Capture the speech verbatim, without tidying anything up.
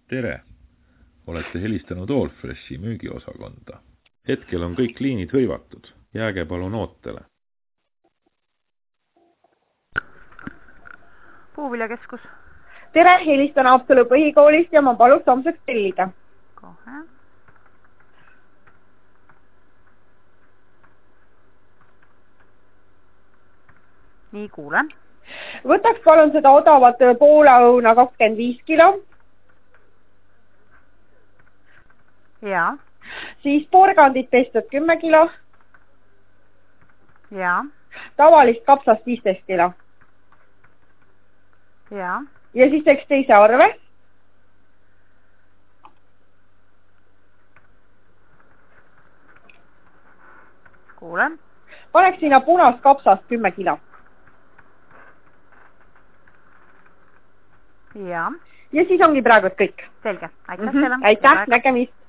Tere! Olete helistanud Allfreshi müügiosakonda. Hetkel on kõik liinid hõivatud. Jääge palun ootele. Puuviljakeskus. Tere, helistan Haapsalu põhikoolist ja ma paluks homseks tellida. Kohe. Nii, kuulen. Võtaks palun seda odavat poolaõuna kakskümmend viis kilo. Ja. Siis porgandit pestud kümme kilo. Ja. Tavalist kapsast viisteist kilo. Ja. Ja siis teeks teise arve. Kuulen. Paneks sinna punast kapsast kümme kilo. Ja. Ja siis ongi praegu kõik. Selge. Aitäh mm -hmm. teile. Aitäh, nägemist.